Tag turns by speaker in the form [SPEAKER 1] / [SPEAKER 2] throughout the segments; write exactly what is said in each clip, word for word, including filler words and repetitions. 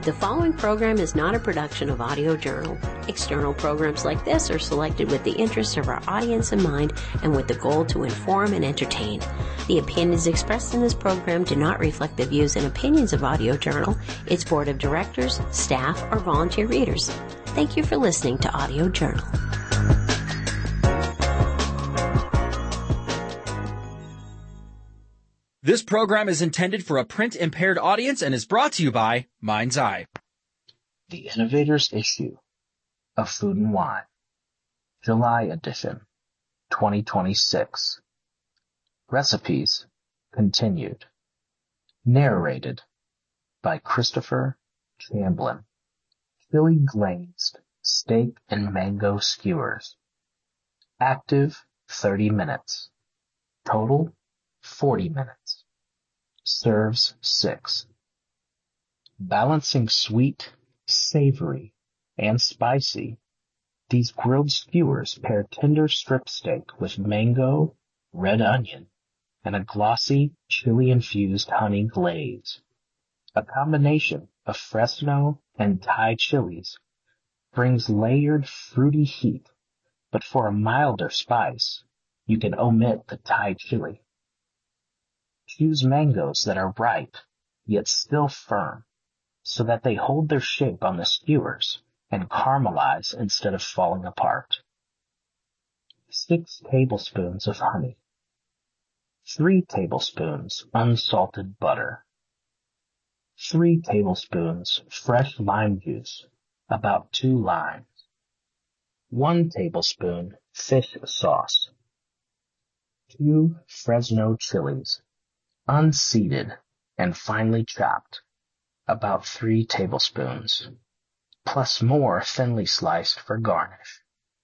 [SPEAKER 1] The following program is not a production of Audio Journal. External programs like this are selected with the interests of our audience in mind and with the goal to inform and entertain. The opinions expressed in this program do not reflect the views and opinions of Audio Journal, its board of directors, staff, or volunteer readers. Thank you for listening to Audio Journal.
[SPEAKER 2] This program is intended for a print-impaired audience and is brought to you by Mind's Eye.
[SPEAKER 3] The Innovators issue of Food and Wine, July edition, twenty twenty-six. Recipes continued. Narrated by Christopher Chamblin. Chili glazed steak and mango skewers. Active thirty minutes. Total forty minutes. Serves six. Balancing sweet, savory, and spicy, these grilled skewers pair tender strip steak with mango, red onion, and a glossy, chili-infused honey glaze. A combination of Fresno and Thai chilies brings layered, fruity heat, but for a milder spice, you can omit the Thai chili. Choose mangoes that are ripe, yet still firm, so that they hold their shape on the skewers and caramelize instead of falling apart. Six tablespoons of honey. Three tablespoons unsalted butter. Three tablespoons fresh lime juice, about two limes. One tablespoon fish sauce. Two Fresno chilies, unseeded and finely chopped, about three tablespoons, plus more thinly sliced for garnish.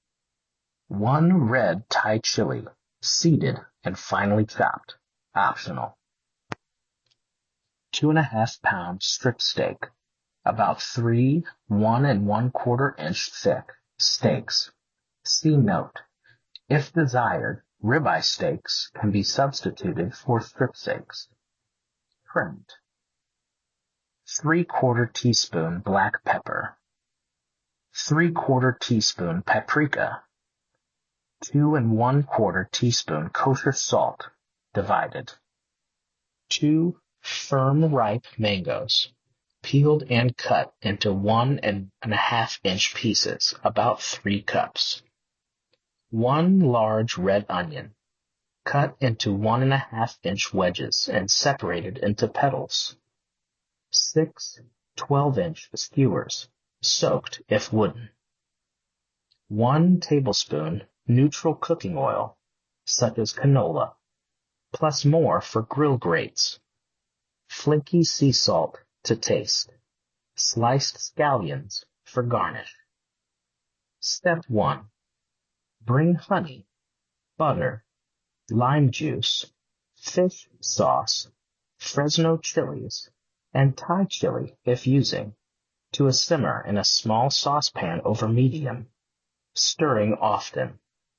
[SPEAKER 3] One red Thai chili, seeded and finely chopped, optional. Two and a half pound strip steak, about three one and one quarter inch thick steaks. See note. If desired, ribeye steaks can be substituted for strip steaks. Trimmed. Three quarter teaspoon black pepper. Three quarter teaspoon paprika. Two and one quarter teaspoon kosher salt, divided. Two firm ripe mangoes, peeled and cut into one and a half inch pieces, about three cups. One large red onion, cut into one and a half inch wedges and separated into petals. Six twelve inch skewers, soaked if wooden. One tablespoon neutral cooking oil, such as canola, plus more for grill grates. Flaky sea salt to taste. Sliced scallions for garnish. Step one. Bring honey, butter, lime juice, fish sauce, Fresno chilies, and Thai chili, if using, to a simmer in a small saucepan over medium, stirring often.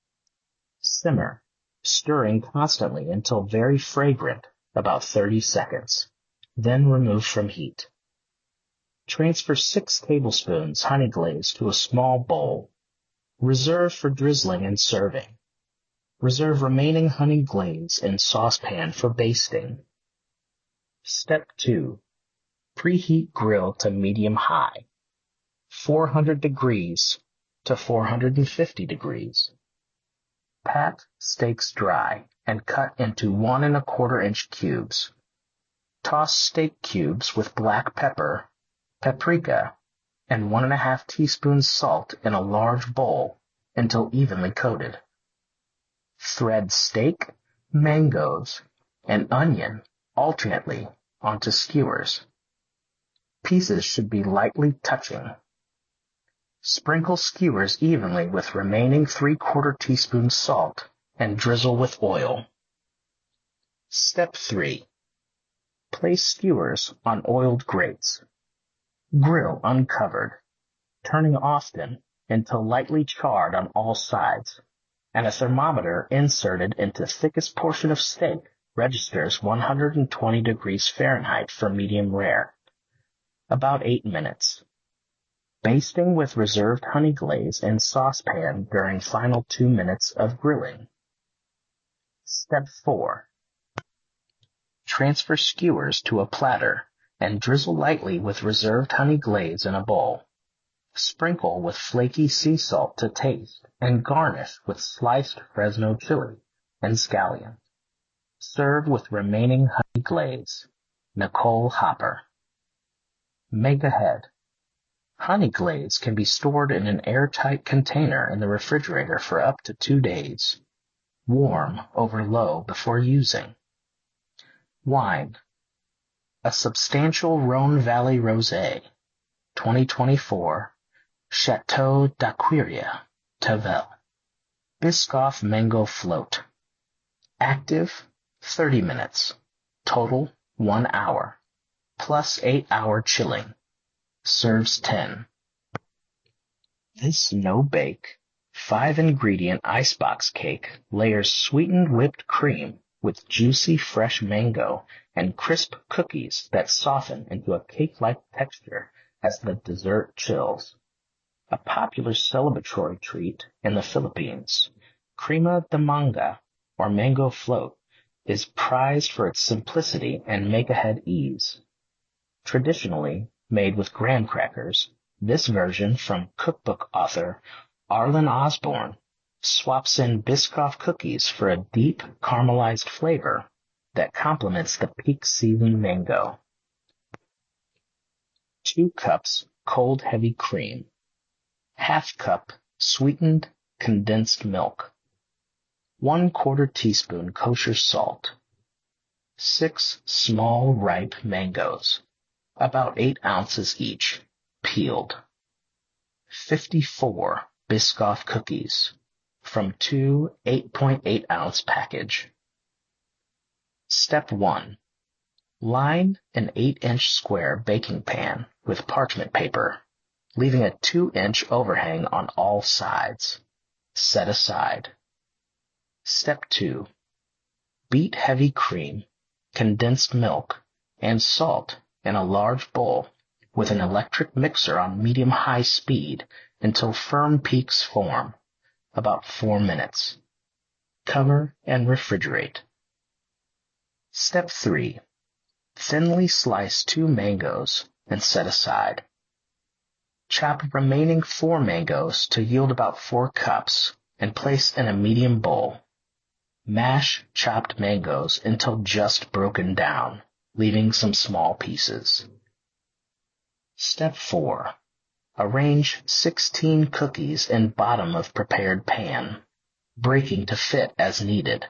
[SPEAKER 3] Simmer, stirring constantly until very fragrant, about thirty seconds, then remove from heat. Transfer six tablespoons honey glaze to a small bowl. Reserve for drizzling and serving. Reserve remaining honey glaze in saucepan for basting. Step two. Preheat grill to medium-high, four hundred degrees to four hundred fifty degrees. Pat steaks dry and cut into one and a quarter inch cubes. Toss steak cubes with black pepper, paprika, and one and a half teaspoons salt in a large bowl until evenly coated. Thread steak, mangoes, and onion alternately onto skewers. Pieces should be lightly touching. Sprinkle skewers evenly with remaining three-quarter teaspoon salt and drizzle with oil. Step three. Place skewers on oiled grates. Grill uncovered, turning often until lightly charred on all sides, and a thermometer inserted into thickest portion of steak registers one hundred twenty degrees Fahrenheit for medium rare. about eight minutes. Basting with reserved honey glaze in saucepan during final two minutes of grilling. Step four. Transfer skewers to a platter and drizzle lightly with reserved honey glaze in a bowl. Sprinkle with flaky sea salt to taste and garnish with sliced Fresno chili and scallion. Serve with remaining honey glaze. Nicole Hopper. Make ahead. Honey glaze can be stored in an airtight container in the refrigerator for up to two days. Warm over low before using. Wine. A substantial Rhone Valley Rosé, twenty twenty-four, Chateau d'Aquirria, Tavel. Biscoff Mango Float. Active, thirty minutes. Total, one hour. Plus eight hour chilling. Serves ten. This no-bake, five-ingredient icebox cake layers sweetened whipped cream with juicy fresh mango and crisp cookies that soften into a cake-like texture as the dessert chills. A popular celebratory treat in the Philippines, crema de manga, or mango float, is prized for its simplicity and make-ahead ease. Traditionally made with graham crackers, this version from cookbook author Arlen Osborne swaps in Biscoff cookies for a deep caramelized flavor that complements the peak season mango. Two cups cold heavy cream. Half cup sweetened condensed milk. One quarter teaspoon kosher salt. Six small ripe mangoes, about eight ounces each, peeled. Fifty-four Biscoff cookies from two eight point eight ounce package. Step one. Line an eight inch square baking pan with parchment paper, leaving a two inch overhang on all sides. Set aside. Step two. Beat heavy cream, condensed milk, and salt in a large bowl with an electric mixer on medium-high speed until firm peaks form, about four minutes. Cover and refrigerate. Step three. Thinly slice two mangoes and set aside. Chop remaining four mangoes to yield about four cups and place in a medium bowl. Mash chopped mangoes until just broken down, leaving some small pieces. Step four. Arrange sixteen cookies in bottom of prepared pan, breaking to fit as needed.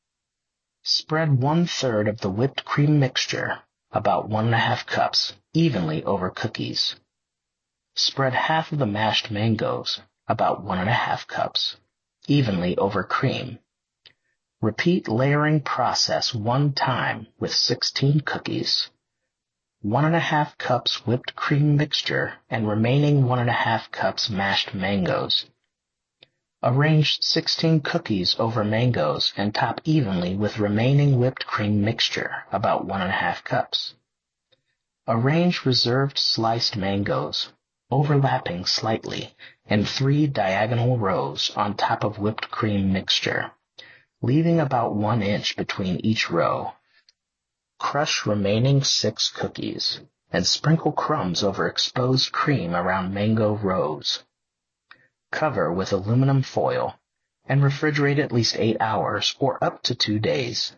[SPEAKER 3] Spread one-third of the whipped cream mixture, about one and a half cups, evenly over cookies. Spread half of the mashed mangoes, about one and a half cups, evenly over cream. Repeat layering process one time with sixteen cookies. One and a half cups whipped cream mixture and remaining one and a half cups mashed mangoes. Arrange sixteen cookies over mangoes and top evenly with remaining whipped cream mixture, about one and a half cups. Arrange reserved sliced mangoes, overlapping slightly, in three diagonal rows on top of whipped cream mixture, leaving about one inch between each row. Crush remaining six cookies and sprinkle crumbs over exposed cream around mango rows. Cover with aluminum foil and refrigerate at least eight hours or up to two days.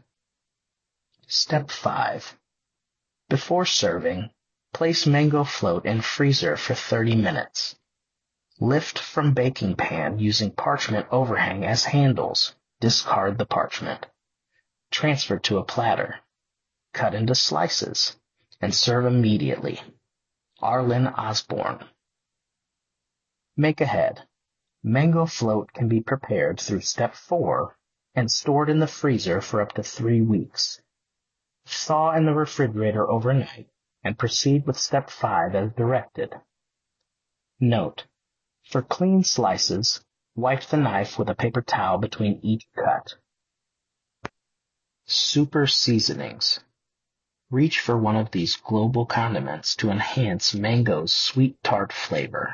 [SPEAKER 3] Step five. Before serving, place mango float in freezer for thirty minutes. Lift from baking pan using parchment overhang as handles. Discard the parchment. Transfer to a platter. Cut into slices and serve immediately. Arlen Osborne. Make ahead. Mango float can be prepared through step four and stored in the freezer for up to three weeks. Thaw in the refrigerator overnight and proceed with step five as directed. Note: for clean slices, wipe the knife with a paper towel between each cut. Super seasonings. Reach for one of these global condiments to enhance mango's sweet tart flavor.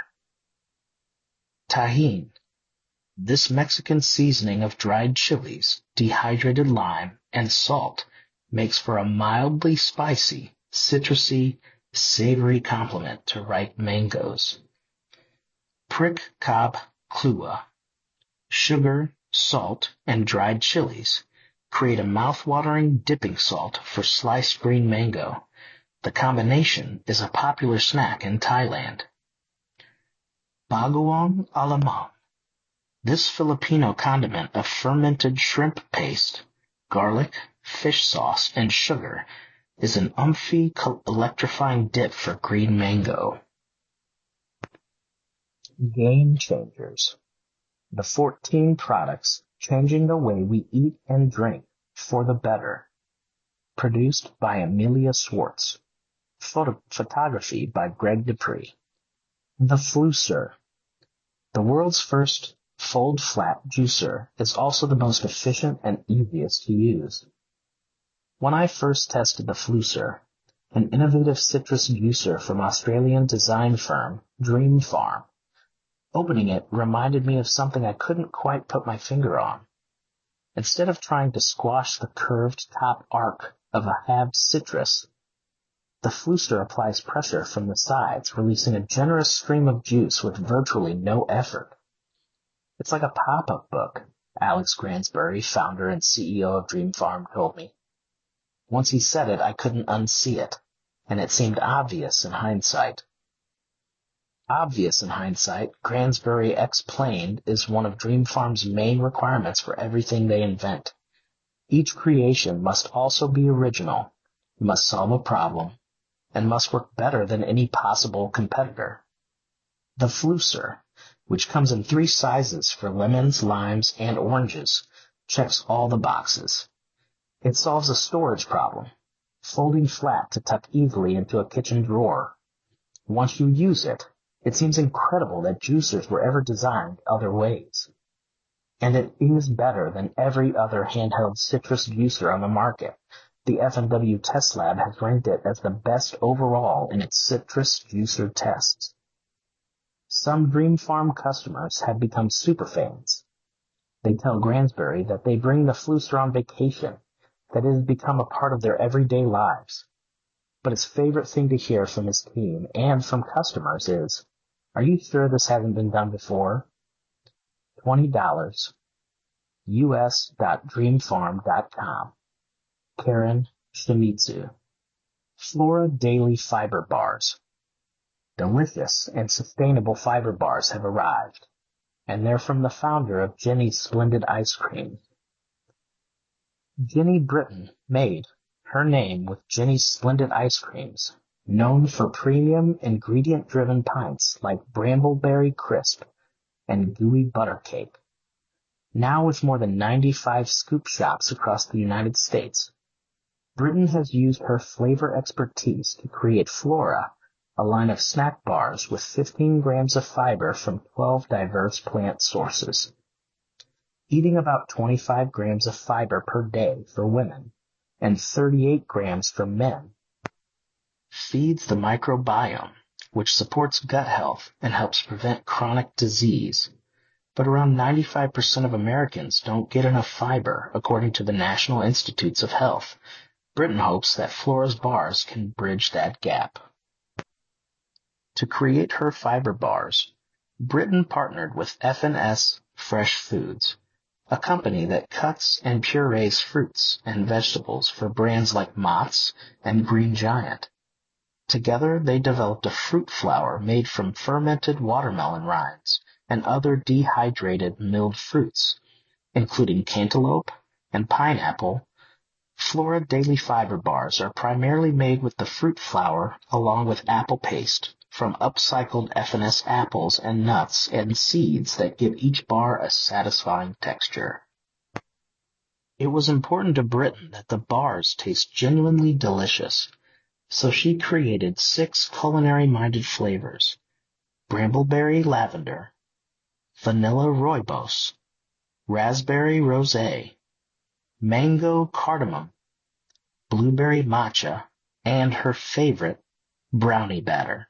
[SPEAKER 3] Tajin. This Mexican seasoning of dried chilies, dehydrated lime, and salt makes for a mildly spicy, citrusy, savory complement to ripe mangoes. Prick Cob Clua. Sugar, salt, and dried chilies create a mouth-watering dipping salt for sliced green mango. The combination is a popular snack in Thailand. Bagoong Alamang. This Filipino condiment of fermented shrimp paste, garlic, fish sauce, and sugar is an umphy, electrifying dip for green mango. Game changers. The fourteen products changing the way we eat and drink for the better. Produced by Amelia Swartz. Photo- photography by Greg Dupree. The Flucer. The world's first fold-flat juicer is also the most efficient and easiest to use. When I first tested the Flucer, an innovative citrus juicer from Australian design firm Dream Farm, opening it reminded me of something I couldn't quite put my finger on. Instead of trying to squash the curved top arc of a halved citrus, the Flucer applies pressure from the sides, releasing a generous stream of juice with virtually no effort. It's like a pop-up book, Alex Gransbury, founder and C E O of Dream Farm, told me. Once he said it, I couldn't unsee it, and it seemed obvious in hindsight. Obvious in hindsight, Gransbury explained, is one of Dream Farm's main requirements for everything they invent. Each creation must also be original, must solve a problem, and must work better than any possible competitor. The Flucer, which comes in three sizes for lemons, limes, and oranges, checks all the boxes. It solves a storage problem, folding flat to tuck easily into a kitchen drawer. Once you use it, it seems incredible that juicers were ever designed other ways. And it is better than every other handheld citrus juicer on the market. The F and W Test Lab has ranked it as the best overall in its citrus juicer tests. Some Dream Farm customers have become superfans. They tell Gransbury that they bring the Flucer on vacation, that it has become a part of their everyday lives. But his favorite thing to hear from his team and from customers is, "Are you sure this hasn't been done before?" twenty dollars. U S dot dream farm dot com. Karen Shimizu. Flora Daily Fiber Bars. Delicious and sustainable fiber bars have arrived, and they're from the founder of Jenny's Splendid Ice Cream. Jenny Britton made her name with Jenny's Splendid Ice Creams, known for premium ingredient-driven pints like Brambleberry Crisp and Gooey Butter Cake. Now with more than ninety-five scoop shops across the United States, Britton has used her flavor expertise to create Flora, a line of snack bars with fifteen grams of fiber from twelve diverse plant sources. Eating about twenty-five grams of fiber per day for women and thirty-eight grams for men feeds the microbiome, which supports gut health and helps prevent chronic disease. But around ninety-five percent of Americans don't get enough fiber, according to the National Institutes of Health. Britton hopes that Flora's bars can bridge that gap. To create her fiber bars, Britton partnered with F and S Fresh Foods, a company that cuts and purees fruits and vegetables for brands like Mott's and Green Giant. Together, they developed a fruit flour made from fermented watermelon rinds and other dehydrated milled fruits, including cantaloupe and pineapple. Flora Daily Fiber Bars are primarily made with the fruit flour along with apple paste from upcycled F and S apples and nuts and seeds that give each bar a satisfying texture. It was important to Britton that the bars taste genuinely delicious, so she created six culinary-minded flavors: Brambleberry Lavender, Vanilla Rooibos, Raspberry Rosé, Mango Cardamom, Blueberry Matcha, and her favorite, brownie batter.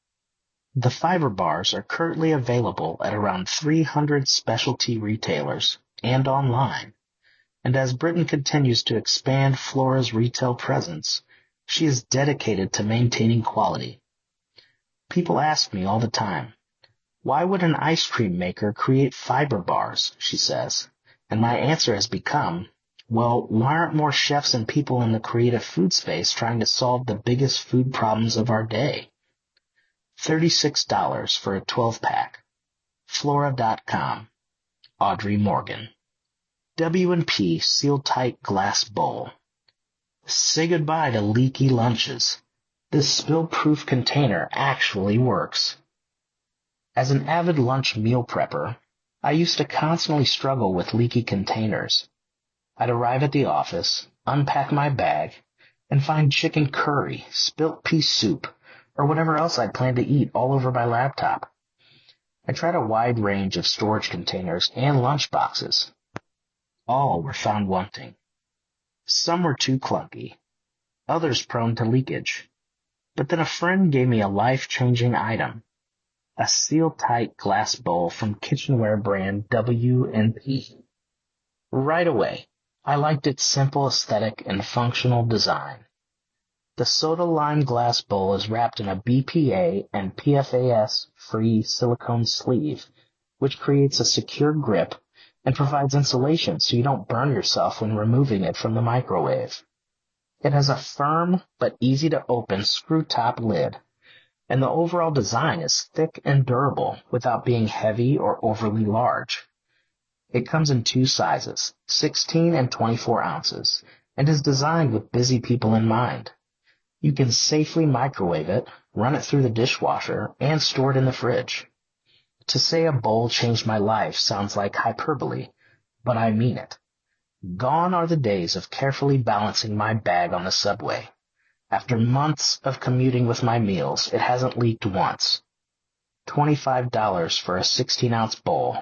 [SPEAKER 3] The fiber bars are currently available at around three hundred specialty retailers and online, and as Britton continues to expand Flora's retail presence, she is dedicated to maintaining quality. People ask me all the time, why would an ice cream maker create fiber bars, she says, and my answer has become, well, why aren't more chefs and people in the creative food space trying to solve the biggest food problems of our day? thirty-six dollars for a twelve-pack. Flora dot com. Audrey Morgan. W and P Seal-Tight Glass Bowl. Say goodbye to leaky lunches. This spill-proof container actually works. As an avid lunch meal prepper, I used to constantly struggle with leaky containers. I'd arrive at the office, unpack my bag, and find chicken curry, spilt pea soup, or whatever else I'd planned to eat all over my laptop. I tried a wide range of storage containers and lunch boxes. All were found wanting. Some were too clunky, others prone to leakage. But then a friend gave me a life-changing item, a seal-tight glass bowl from kitchenware brand W and P. Right away, I liked its simple aesthetic and functional design. The soda lime glass bowl is wrapped in a B P A and P F A S-free silicone sleeve, which creates a secure grip and provides insulation so you don't burn yourself when removing it from the microwave. It has a firm but easy-to-open screw-top lid, and the overall design is thick and durable without being heavy or overly large. It comes in two sizes, sixteen and twenty-four ounces, and is designed with busy people in mind. You can safely microwave it, run it through the dishwasher, and store it in the fridge. To say a bowl changed my life sounds like hyperbole, but I mean it. Gone are the days of carefully balancing my bag on the subway. After months of commuting with my meals, it hasn't leaked once. twenty-five dollars for a sixteen-ounce bowl.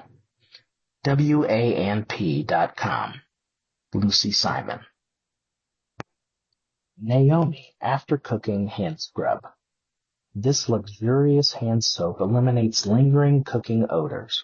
[SPEAKER 3] W A N P dot com. Lucy Simon. Naomi After Cooking Hand Scrub. This luxurious hand soap eliminates lingering cooking odors.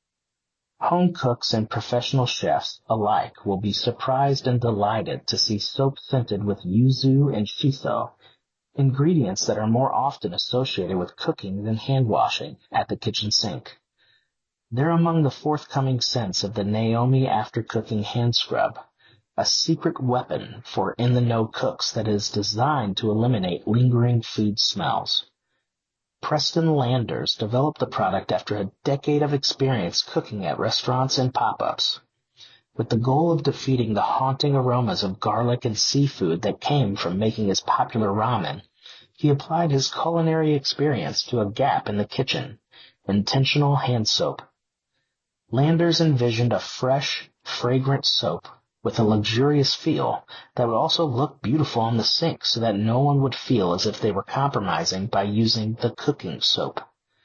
[SPEAKER 3] Home cooks and professional chefs alike will be surprised and delighted to see soap scented with yuzu and shiso, ingredients that are more often associated with cooking than hand washing at the kitchen sink. They're among the forthcoming scents of the Naomi After Cooking Hand Scrub, a secret weapon for in-the-know cooks that is designed to eliminate lingering food smells. Preston Landers developed the product after a decade of experience cooking at restaurants and pop-ups. With the goal of defeating the haunting aromas of garlic and seafood that came from making his popular ramen, he applied his culinary experience to a gap in the kitchen, intentional hand soap. Landers envisioned a fresh, fragrant soap with a luxurious feel that would also look beautiful on the sink so that no one would feel as if they were compromising by using the cooking soap.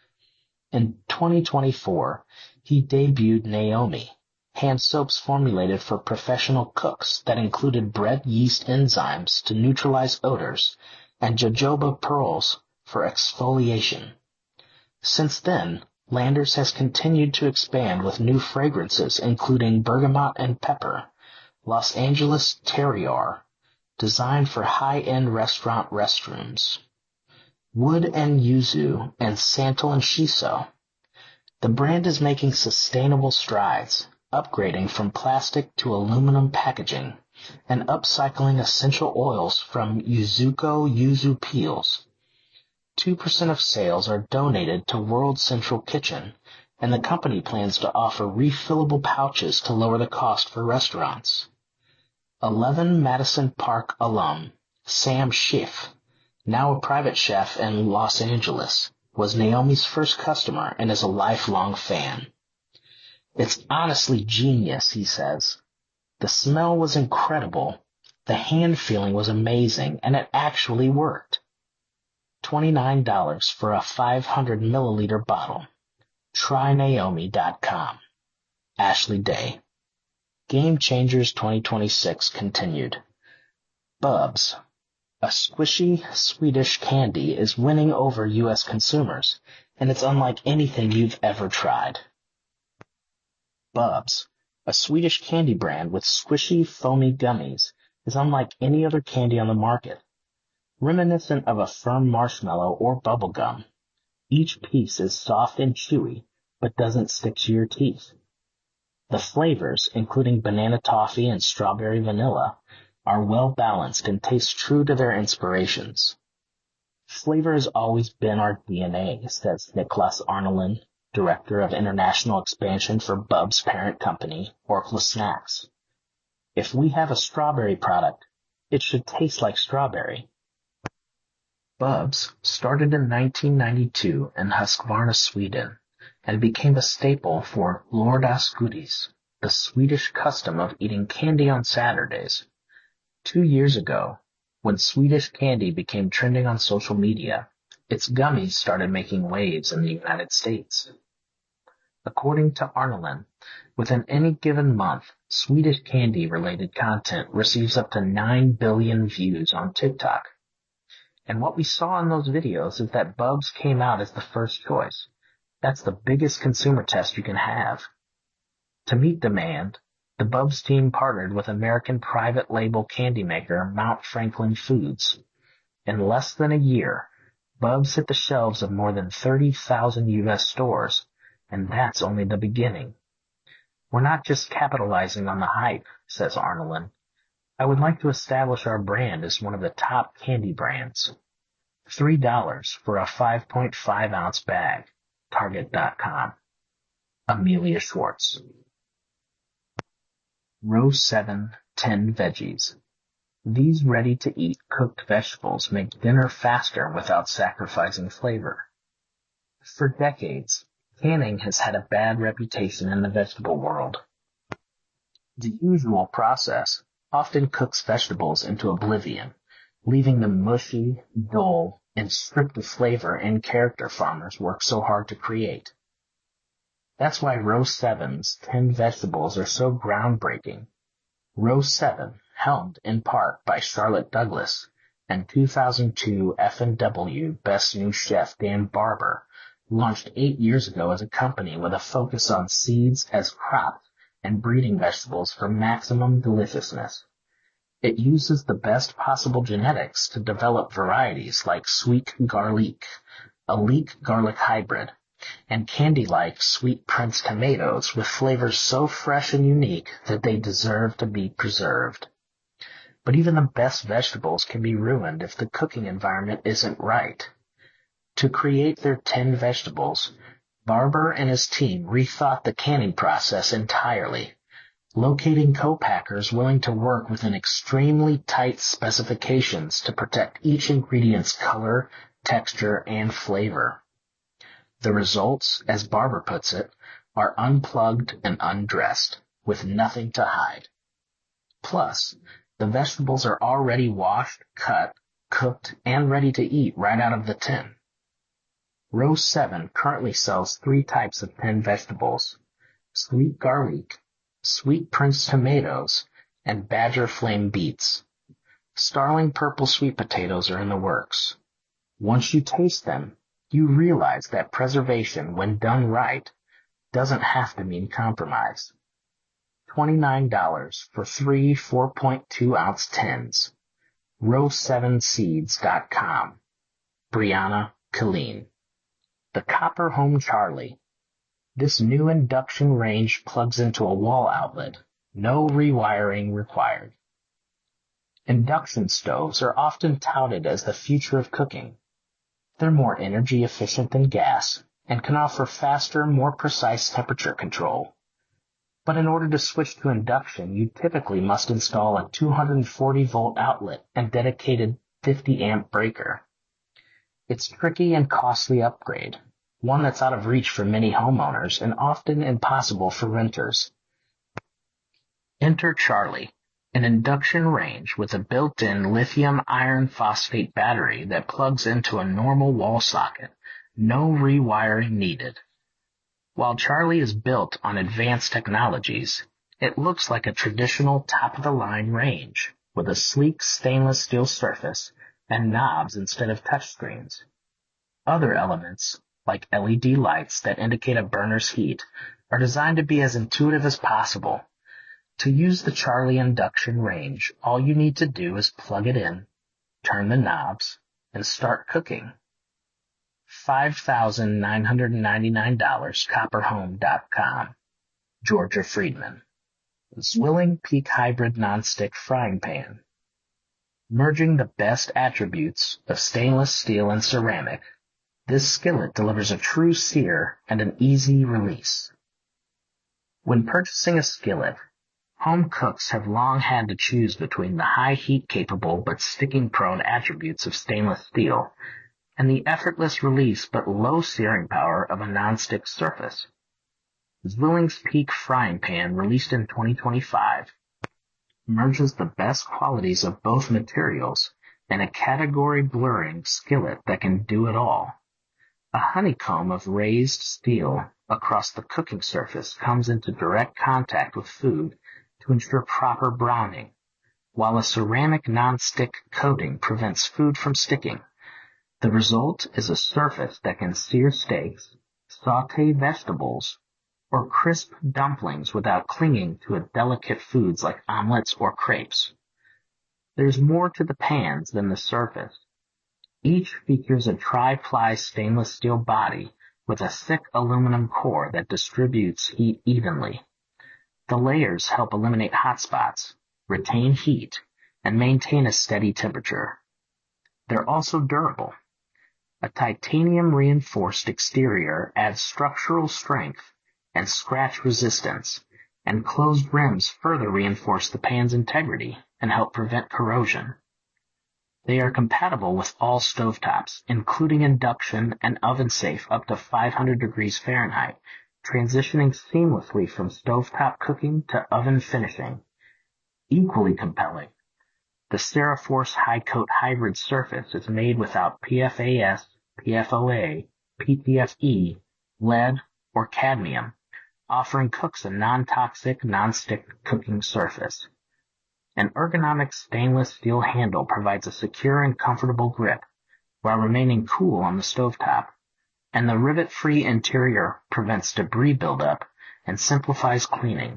[SPEAKER 3] In twenty twenty-four, he debuted Naomi, hand soaps formulated for professional cooks that included bread yeast enzymes to neutralize odors and jojoba pearls for exfoliation. Since then, Landers has continued to expand with new fragrances including bergamot and pepper, Los Angeles Terroir, designed for high-end restaurant restrooms, wood and yuzu, and santal and shiso. The brand is making sustainable strides, upgrading from plastic to aluminum packaging, and upcycling essential oils from Yuzuko yuzu peels. two percent of sales are donated to World Central Kitchen, and the company plans to offer refillable pouches to lower the cost for restaurants. eleven Madison Park alum, Sam Schiff, now a private chef in Los Angeles, was Naomi's first customer and is a lifelong fan. It's honestly genius, he says. The smell was incredible, the hand feeling was amazing, and it actually worked. twenty-nine dollars for a five hundred milliliter bottle. try naomi dot com. Ashley Day. Game Changers twenty twenty-six continued. Bubs, A squishy Swedish candy is winning over U S consumers, and it's unlike anything you've ever tried. Bubs, a Swedish candy brand with squishy, foamy gummies, is unlike any other candy on the market. Reminiscent of a firm marshmallow or bubble gum, each piece is soft and chewy, but doesn't stick to your teeth. The flavors, including banana toffee and strawberry vanilla, are well balanced and taste true to their inspirations. Flavor has always been our D N A, says Niklas Arnelin, Director of International Expansion for Bubs' parent company, Orkla Snacks. If we have a strawberry product, it should taste like strawberry. Bubs started in nineteen ninety-two in Husqvarna, Sweden, and became a staple for lördagsgodis, the Swedish custom of eating candy on Saturdays. Two years ago, when Swedish candy became trending on social media, its gummies started making waves in the United States. According to Arnelin, within any given month, Swedish candy-related content receives up to nine billion views on TikTok. And what we saw in those videos is that Bubs came out as the first choice. That's the biggest consumer test you can have. To meet demand, the Bubs team partnered with American private label candy maker Mount Franklin Foods. In less than a year, Bubs hit the shelves of more than thirty thousand U S stores, and that's only the beginning. We're not just capitalizing on the hype, says Arnelin. I would like to establish our brand as one of the top candy brands. Three dollars for a five point five ounce bag. Target dot com. Amelia Schwartz. Row seven, ten veggies. These ready-to-eat cooked vegetables make dinner faster without sacrificing flavor. For decades, canning has had a bad reputation in the vegetable world. The usual process often cooks vegetables into oblivion, leaving them mushy, dull, and stripped of flavor and character farmers work so hard to create. That's why Row seven's ten vegetables are so groundbreaking. Row seven, helmed in part by Charlotte Douglas and two thousand two F and W Best New Chef Dan Barber, launched eight years ago as a company with a focus on seeds as crops and breeding vegetables for maximum deliciousness. It uses the best possible genetics to develop varieties like Sweet Garlic, a leek garlic hybrid, and candy-like Sweet Prince tomatoes with flavors so fresh and unique that they deserve to be preserved. But even the best vegetables can be ruined if the cooking environment isn't right. To create their ten vegetables, Barber and his team rethought the canning process entirely, locating co-packers willing to work within extremely tight specifications to protect each ingredient's color, texture, and flavor. The results, as Barber puts it, are unplugged and undressed, with nothing to hide. Plus, the vegetables are already washed, cut, cooked, and ready to eat right out of the tin. Row seven currently sells three types of tin vegetables: Sweet Garlic, Sweet Prince tomatoes, and Badger Flame beets. Starling purple sweet potatoes are in the works. Once you taste them, you realize that preservation, when done right, doesn't have to mean compromise. twenty-nine dollars for three four point two ounce tins. row seven seeds dot com. Brianna Colleen. The Copper Home Charlie. This new induction range plugs into a wall outlet. No rewiring required. Induction stoves are often touted as the future of cooking. They're more energy efficient than gas and can offer faster, more precise temperature control. But in order to switch to induction, you typically must install a two hundred forty volt outlet and dedicated fifty amp breaker. It's a tricky and costly upgrade, one that's out of reach for many homeowners and often impossible for renters. Enter Charlie, an induction range with a built-in lithium iron phosphate battery that plugs into a normal wall socket. No rewiring needed. While Charlie is built on advanced technologies, it looks like a traditional top-of-the-line range with a sleek stainless steel surface, and knobs instead of touchscreens. Other elements, like L E D lights that indicate a burner's heat, are designed to be as intuitive as possible. To use the Charlie induction range, all you need to do is plug it in, turn the knobs, and start cooking. five thousand nine hundred ninety-nine dollars, copper home dot com. Georgia Friedman. Zwilling Peak Hybrid Nonstick Frying Pan. Merging the best attributes of stainless steel and ceramic, this skillet delivers a true sear and an easy release. When purchasing a skillet, home cooks have long had to choose between the high heat-capable but sticking-prone attributes of stainless steel and the effortless release but low searing power of a nonstick surface. Zwilling's Peak Frying Pan, released in twenty twenty-five, merges the best qualities of both materials in a category-blurring skillet that can do it all. A honeycomb of raised steel across the cooking surface comes into direct contact with food to ensure proper browning, while a ceramic nonstick coating prevents food from sticking. The result is a surface that can sear steaks, saute vegetables, or crisp dumplings without clinging to a delicate foods like omelets or crepes. There's more to the pans than the surface. Each features a tri-ply stainless steel body with a thick aluminum core that distributes heat evenly. The layers help eliminate hot spots, retain heat, and maintain a steady temperature. They're also durable. A titanium-reinforced exterior adds structural strength and scratch resistance, and closed rims further reinforce the pan's integrity and help prevent corrosion. They are compatible with all stovetops, including induction and oven-safe up to five hundred degrees Fahrenheit, transitioning seamlessly from stovetop cooking to oven finishing. Equally compelling, the Ceraforce High Coat Hybrid surface is made without P F A S, P F O A, P T F E, lead, or cadmium, offering cooks a non-toxic, non-stick cooking surface. An ergonomic stainless steel handle provides a secure and comfortable grip while remaining cool on the stovetop, and the rivet-free interior prevents debris buildup and simplifies cleaning.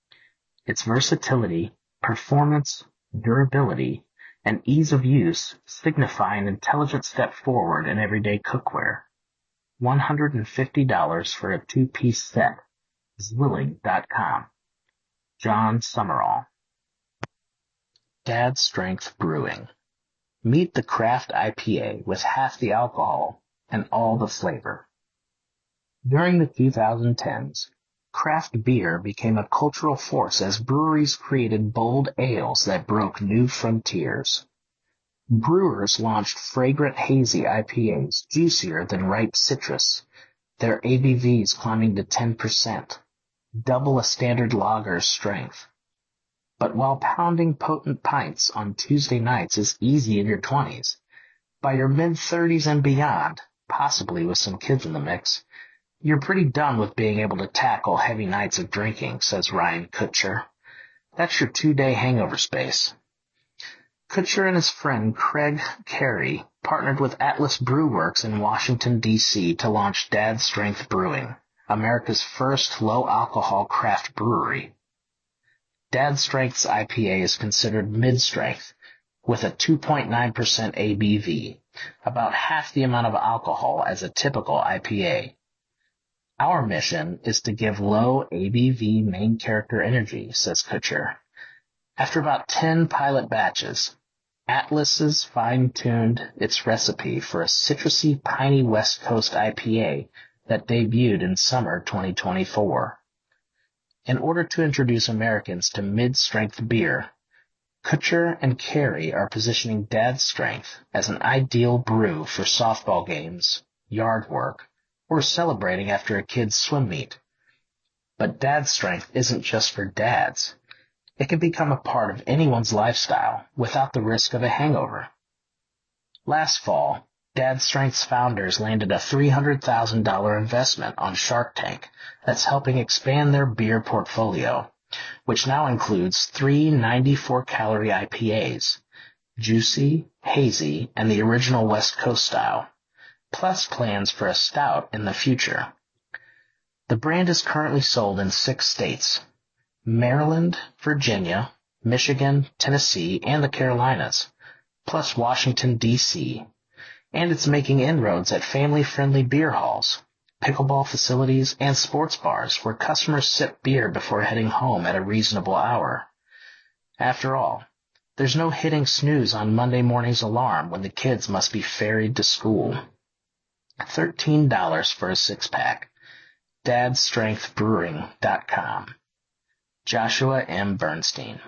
[SPEAKER 3] Its versatility, performance, durability, and ease of use signify an intelligent step forward in everyday cookware. one hundred fifty dollars for a two-piece set. Zwilling dot com. John Summerall. Dad's Strength Brewing. Meet the craft I P A with half the alcohol and all the flavor. During the twenty tens, craft beer became a cultural force as breweries created bold ales that broke new frontiers. Brewers launched fragrant hazy I P As juicier than ripe citrus, their A B Vs climbing to ten percent, double a standard lager's strength. But while pounding potent pints on Tuesday nights is easy in your twenties, by your mid-thirties and beyond, possibly with some kids in the mix, you're pretty done with being able to tackle heavy nights of drinking, says Ryan Kutcher. That's your two-day hangover space. Kutcher and his friend Craig Carey partnered with Atlas Brew Works in Washington, D C to launch Dad's Strength Brewing, America's first low-alcohol craft brewery. Dad's Strength's I P A is considered mid-strength, with a two point nine percent A B V, about half the amount of alcohol as a typical I P A. Our mission is to give low A B V main character energy, says Kutcher. After about ten pilot batches, Atlas's fine-tuned its recipe for a citrusy, piney West Coast I P A that debuted in summer twenty twenty-four. In order to introduce Americans to mid-strength beer, Kutcher and Carey are positioning Dad's Strength as an ideal brew for softball games, yard work, or celebrating after a kid's swim meet. But Dad's Strength isn't just for dads. It can become a part of anyone's lifestyle without the risk of a hangover. Last fall, Dad's Strength's founders landed a three hundred thousand dollars investment on Shark Tank that's helping expand their beer portfolio, which now includes three ninety-four calorie I P As, Juicy, hazy, and the original West Coast style, plus plans for a stout in the future. The brand is currently sold in six states: Maryland, Virginia, Michigan, Tennessee, and the Carolinas, plus Washington, D C, and it's making inroads at family-friendly beer halls, pickleball facilities, and sports bars where customers sip beer before heading home at a reasonable hour. After all, there's no hitting snooze on Monday morning's alarm when the kids must be ferried to school. thirteen dollars for a six-pack. dads strength brewing dot com. Joshua M. Bernstein.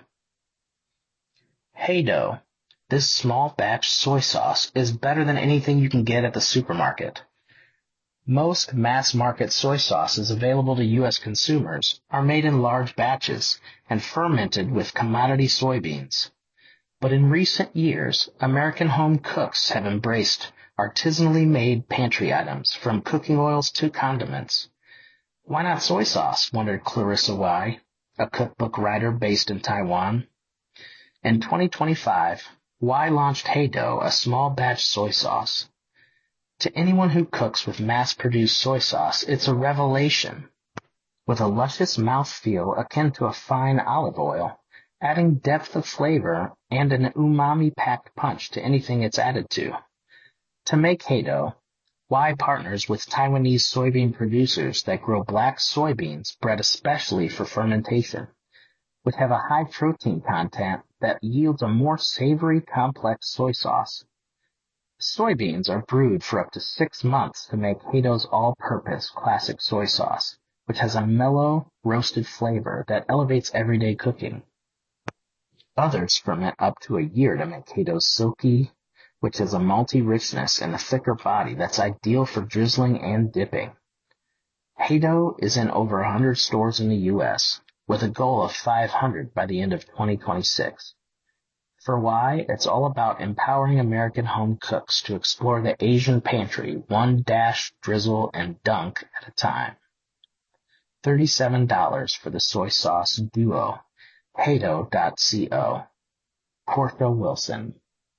[SPEAKER 3] Hey Dough. This small batch soy sauce is better than anything you can get at the supermarket. Most mass-market soy sauces available to U S consumers are made in large batches and fermented with commodity soybeans. But in recent years, American home cooks have embraced artisanally made pantry items, from cooking oils to condiments. Why not soy sauce, wondered Clarissa Y., a cookbook writer based in Taiwan. In twenty twenty-five, Y launched Hey Dough, a small batch soy sauce. To anyone who cooks with mass-produced soy sauce, it's a revelation. With a luscious mouthfeel akin to a fine olive oil, adding depth of flavor and an umami-packed punch to anything it's added to. To make Hey Dough, Y partners with Taiwanese soybean producers that grow black soybeans bred especially for fermentation, which have a high protein content that yields a more savory, complex soy sauce. Soybeans are brewed for up to six months to make Hey Dough's all-purpose classic soy sauce, which has a mellow, roasted flavor that elevates everyday cooking. Others ferment up to a year to make Hey Dough's silky, which has a malty richness and a thicker body that's ideal for drizzling and dipping. Hey Dough is in over one hundred stores in the U S, with a goal of five hundred by the end of twenty twenty-six. For Y, it's all about empowering American home cooks to explore the Asian pantry one dash, drizzle, and dunk at a time. thirty-seven dollars for the soy sauce duo. hey dough dot co. Portia Wilson.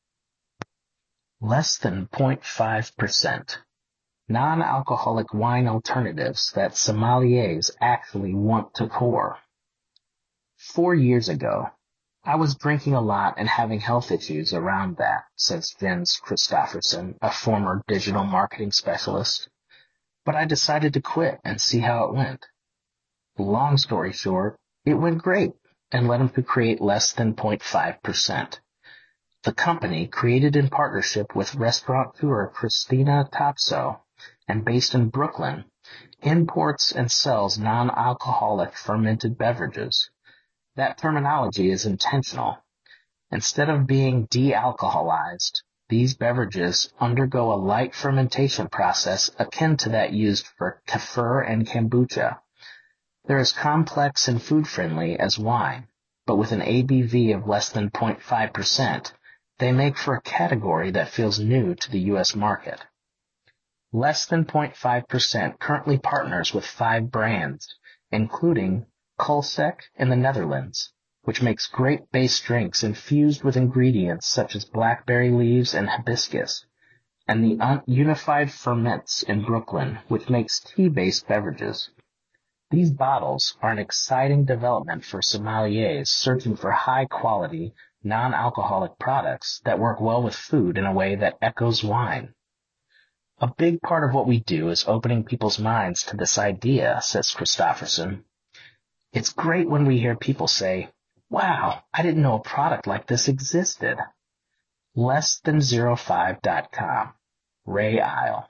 [SPEAKER 3] Less than zero point five percent. Non-alcoholic wine alternatives that sommeliers actually want to pour. Four years ago, I was drinking a lot and having health issues around that, says Vince Christofferson, a former digital marketing specialist. But I decided to quit and see how it went. Long story short, it went great and led him to create less than zero point five percent. The company, created in partnership with restaurateur Christina Topso and based in Brooklyn, imports and sells non-alcoholic fermented beverages. That terminology is intentional. Instead of being de-alcoholized, these beverages undergo a light fermentation process akin to that used for kefir and kombucha. They're as complex and food-friendly as wine, but with an A B V of less than zero point five percent, they make for a category that feels new to the U S market. Less than zero point five percent currently partners with five brands, including Kulsek in the Netherlands, which makes great base drinks infused with ingredients such as blackberry leaves and hibiscus, and the Unified Ferments in Brooklyn, which makes tea-based beverages. These bottles are an exciting development for sommeliers searching for high-quality, non-alcoholic products that work well with food in a way that echoes wine. A big part of what we do is opening people's minds to this idea, says Christofferson. It's great when we hear people say, wow, I didn't know a product like this existed. less than zero five dot com. Ray Isle.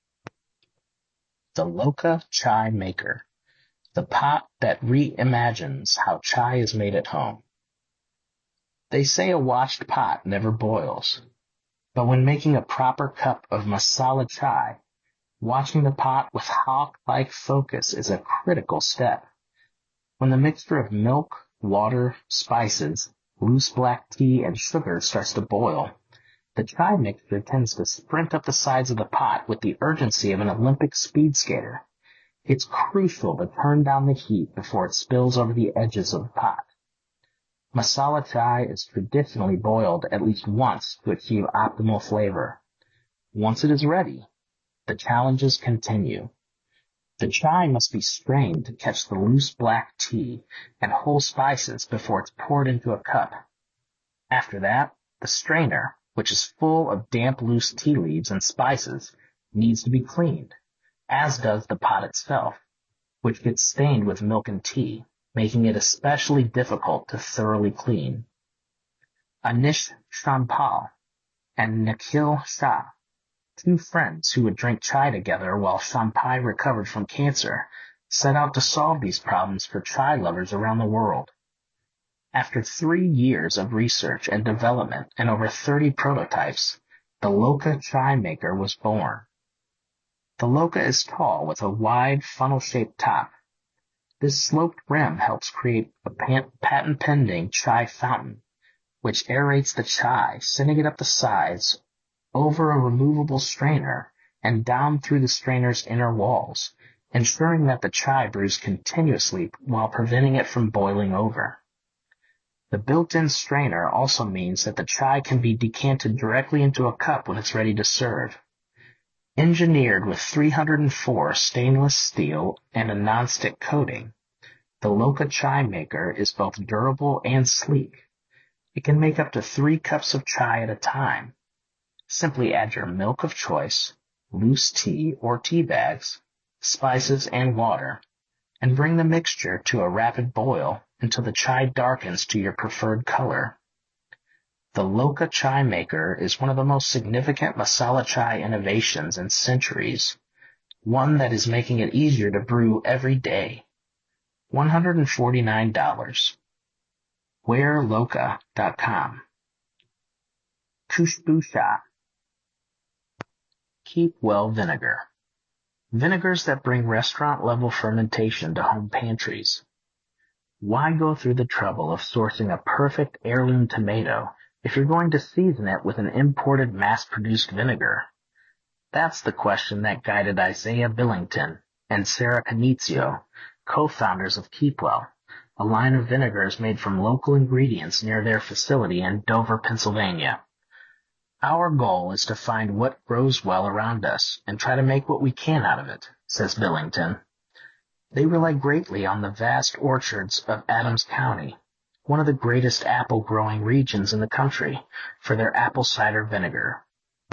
[SPEAKER 3] The Loka Chai Maker. The pot that reimagines how chai is made at home. They say a washed pot never boils, but when making a proper cup of masala chai, watching the pot with hawk-like focus is a critical step. When the mixture of milk, water, spices, loose black tea, and sugar starts to boil, the chai mixture tends to sprint up the sides of the pot with the urgency of an Olympic speed skater. It's crucial to turn down the heat before it spills over the edges of the pot. Masala chai is traditionally boiled at least once to achieve optimal flavor. Once it is ready, the challenges continue. The chai must be strained to catch the loose black tea and whole spices before it's poured into a cup. After that, the strainer, which is full of damp loose tea leaves and spices, needs to be cleaned, as does the pot itself, which gets stained with milk and tea, making it especially difficult to thoroughly clean. Anish Shampal and Nikhil Shah, two friends who would drink chai together while Champai recovered from cancer, set out to solve these problems for chai lovers around the world. After three years of research and development and over thirty prototypes, the Loka chai maker was born. The Loka is tall with a wide funnel-shaped top. This sloped rim helps create a patent-pending chai fountain, which aerates the chai, sending it up the sides, over a removable strainer, and down through the strainer's inner walls, ensuring that the chai brews continuously while preventing it from boiling over. The built-in strainer also means that the chai can be decanted directly into a cup when it's ready to serve. Engineered with three hundred four stainless steel and a nonstick coating, the Loka chai maker is both durable and sleek. It can make up to three cups of chai at a time. Simply add your milk of choice, loose tea or tea bags, spices, and water, and bring the mixture to a rapid boil until the chai darkens to your preferred color. The Loka chai maker is one of the most significant masala chai innovations in centuries, one that is making it easier to brew every day. one hundred forty-nine dollars. wear loka dot com. Khushbu Shah. Keep Well Vinegar. Vinegars that bring restaurant-level fermentation to home pantries. Why go through the trouble of sourcing a perfect heirloom tomato if you're going to season it with an imported mass-produced vinegar? That's the question that guided Isaiah Billington and Sarah Canizio, co-founders of Keep Well, a line of vinegars made from local ingredients near their facility in Dover, Pennsylvania. Our goal is to find what grows well around us and try to make what we can out of it, says Billington. They rely greatly on the vast orchards of Adams County, one of the greatest apple-growing regions in the country, for their apple cider vinegar.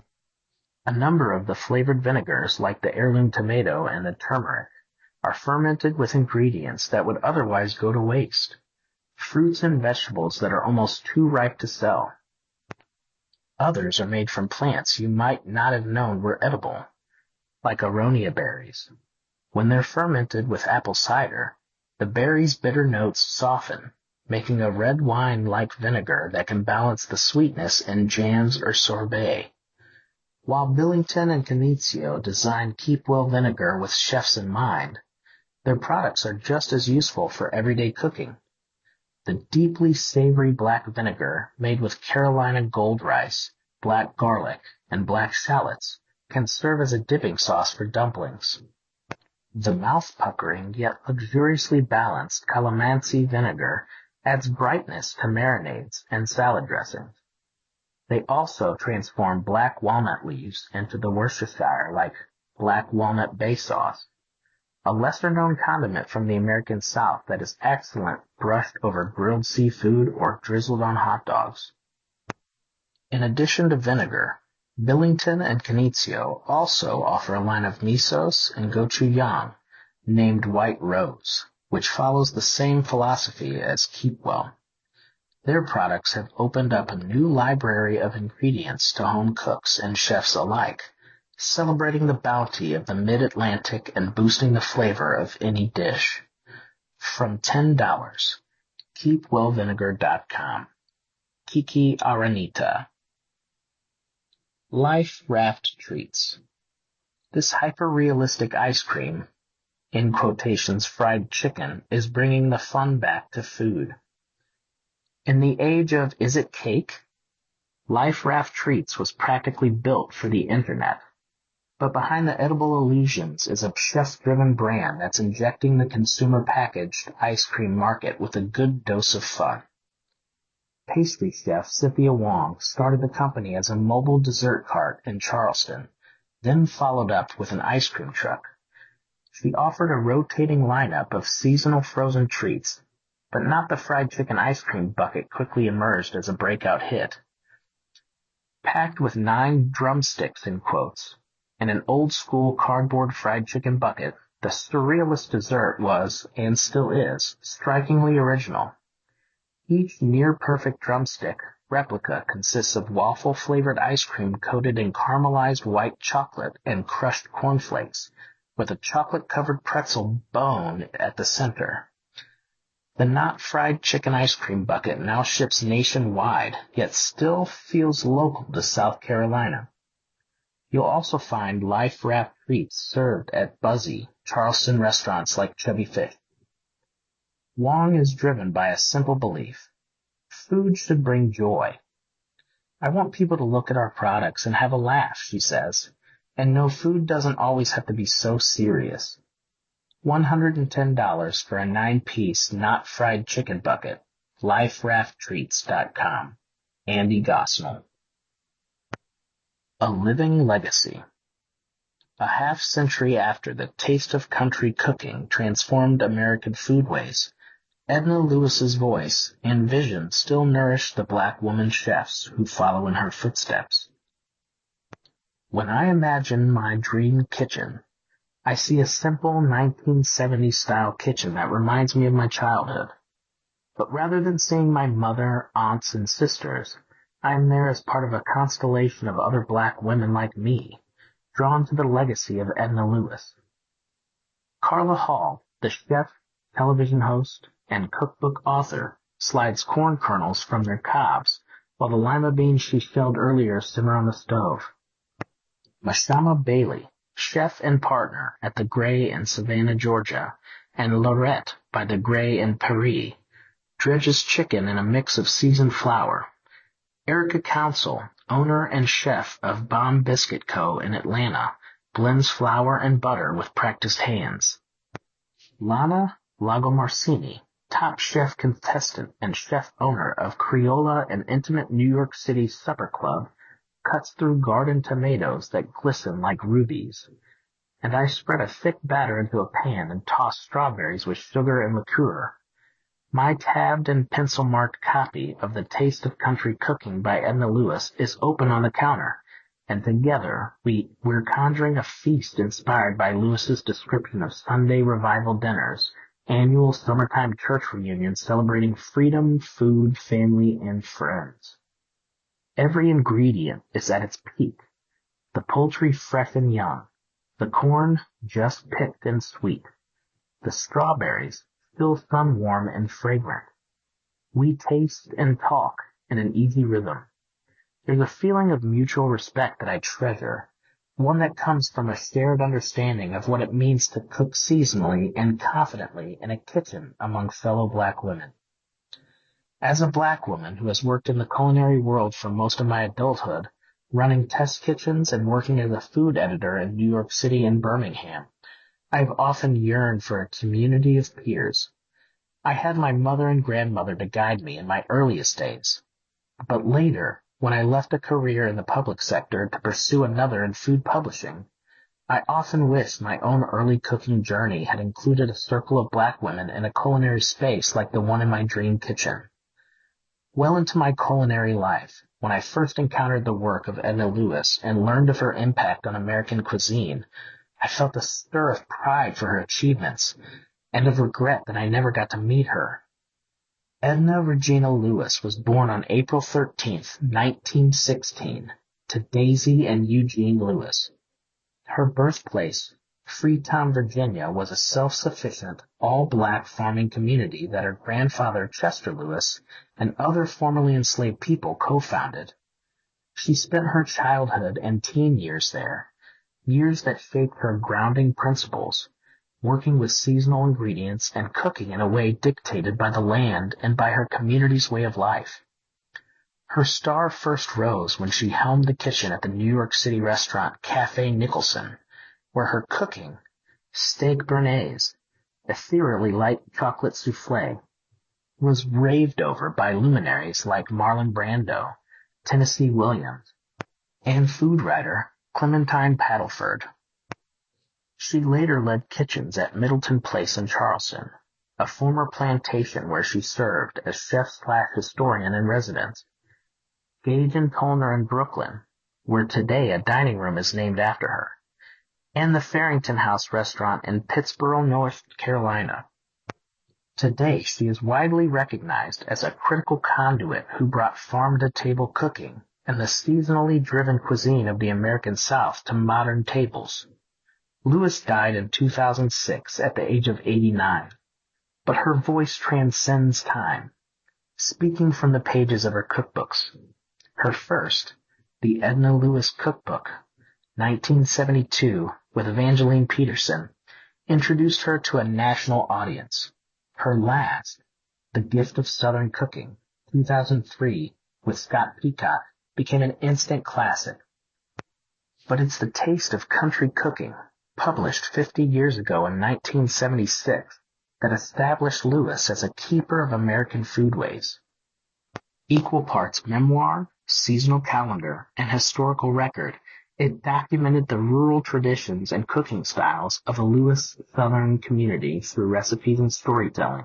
[SPEAKER 3] A number of the flavored vinegars, like the heirloom tomato and the turmeric, are fermented with ingredients that would otherwise go to waste, fruits and vegetables that are almost too ripe to sell. Others are made from plants you might not have known were edible, like aronia berries. When they're fermented with apple cider, the berries' bitter notes soften, making a red wine-like vinegar that can balance the sweetness in jams or sorbet. While Billington and Canizio designed Keep Well vinegar with chefs in mind, their products are just as useful for everyday cooking. The deeply savory black vinegar made with Carolina gold rice, black garlic, and black shallots can serve as a dipping sauce for dumplings. The mouth-puckering yet luxuriously balanced calamansi vinegar adds brightness to marinades and salad dressings. They also transform black walnut leaves into the Worcestershire-like black walnut bay sauce, a lesser-known condiment from the American South that is excellent brushed over grilled seafood or drizzled on hot dogs. In addition to vinegar, Billington and Canizio also offer a line of misos and gochujang named White Rose, which follows the same philosophy as Keep Well. Their products have opened up a new library of ingredients to home cooks and chefs alike, celebrating the bounty of the mid-Atlantic and boosting the flavor of any dish. From ten dollars. keep well vinegar dot com. Kiki Aranita. Life Raft Treats. This hyper-realistic ice cream, in quotations fried chicken, is bringing the fun back to food. In the age of is it cake? Life Raft Treats was practically built for the internet. But behind the edible illusions is a chef-driven brand that's injecting the consumer-packaged ice cream market with a good dose of fun. Pastry chef Cynthia Wong started the company as a mobile dessert cart in Charleston, then followed up with an ice cream truck. She offered a rotating lineup of seasonal frozen treats, but not the fried chicken ice cream bucket quickly emerged as a breakout hit. Packed with nine drumsticks in quotes and an old-school cardboard fried chicken bucket, the surrealist dessert was, and still is, strikingly original. Each near-perfect drumstick replica consists of waffle-flavored ice cream coated in caramelized white chocolate and crushed cornflakes, with a chocolate-covered pretzel bone at the center. The not fried chicken ice cream bucket now ships nationwide, yet still feels local to South Carolina. You'll also find life-wrapped treats served at buzzy Charleston restaurants like Chubby Fish. Wong is driven by a simple belief. Food should bring joy. I want people to look at our products and have a laugh, she says, and know food doesn't always have to be so serious. one hundred ten dollars for a nine-piece not fried chicken bucket. life raft treats dot com. Andy Gosnell. A Living Legacy. A half-century after the taste of country cooking transformed American foodways, Edna Lewis's voice and vision still nourish the black woman chefs who follow in her footsteps. When I imagine my dream kitchen, I see a simple nineteen seventies style kitchen that reminds me of my childhood. But rather than seeing my mother, aunts, and sisters, I am there as part of a constellation of other black women like me, drawn to the legacy of Edna Lewis. Carla Hall, the chef, television host, and cookbook author, slides corn kernels from their cobs, while the lima beans she shelled earlier simmer on the stove. Mashama Bailey, chef and partner at the Gray in Savannah, Georgia, and Lorette by the Gray in Paris, dredges chicken in a mix of seasoned flour. Erica Council, owner and chef of Bomb Biscuit Co. in Atlanta, blends flour and butter with practiced hands. Lana Lagomarsini, top chef contestant and chef owner of Criolla, an intimate New York City supper club, cuts through garden tomatoes that glisten like rubies, and I spread a thick batter into a pan and toss strawberries with sugar and liqueur. My tabbed and pencil-marked copy of The Taste of Country Cooking by Edna Lewis is open on the counter, and together we, we're conjuring a feast inspired by Lewis's description of Sunday revival dinners, annual summertime church reunions celebrating freedom, food, family, and friends. Every ingredient is at its peak. The poultry fresh and young, the corn just picked and sweet, the strawberries still sun-warm and fragrant. We taste and talk in an easy rhythm. There's a feeling of mutual respect that I treasure, one that comes from a shared understanding of what it means to cook seasonally and confidently in a kitchen among fellow black women. As a black woman who has worked in the culinary world for most of my adulthood, running test kitchens and working as a food editor in New York City and Birmingham, I've often yearned for a community of peers. I had my mother and grandmother to guide me in my earliest days, but later, when I left a career in the public sector to pursue another in food publishing, I often wish my own early cooking journey had included a circle of black women in a culinary space like the one in my dream kitchen. Well into my culinary life, when I first encountered the work of Edna Lewis and learned of her impact on American cuisine, I felt a stir of pride for her achievements and of regret that I never got to meet her. Edna Regina Lewis was born on April thirteenth, nineteen sixteen, to Daisy and Eugene Lewis. Her birthplace, Freetown, Virginia, was a self-sufficient, all-black farming community that her grandfather, Chester Lewis, and other formerly enslaved people co-founded. She spent her childhood and teen years there, years that shaped her grounding principles, working with seasonal ingredients and cooking in a way dictated by the land and by her community's way of life. Her star first rose when she helmed the kitchen at the New York City restaurant Cafe Nicholson, where her cooking, steak béarnaise, ethereally light chocolate soufflé, was raved over by luminaries like Marlon Brando, Tennessee Williams, and food writer Clementine Paddleford. She later led kitchens at Middleton Place in Charleston, a former plantation where she served as chef-slash-historian in residence, Gage and Colner in Brooklyn, where today a dining room is named after her, and the Farrington House restaurant in Pittsboro, North Carolina. Today, she is widely recognized as a critical conduit who brought farm-to-table cooking and the seasonally driven cuisine of the American South to modern tables. Lewis died in two thousand six at the age of eighty-nine, but her voice transcends time, speaking from the pages of her cookbooks. Her first, the Edna Lewis Cookbook, nineteen seventy-two, with Evangeline Peterson, introduced her to a national audience. Her last, The Gift of Southern Cooking, two thousand three, with Scott Peacock, became an instant classic. But it's The Taste of Country Cooking, published fifty years ago in nineteen seventy-six, that established Lewis as a keeper of American foodways. Equal parts memoir, seasonal calendar, and historical record, it documented the rural traditions and cooking styles of a Lewis Southern community through recipes and storytelling.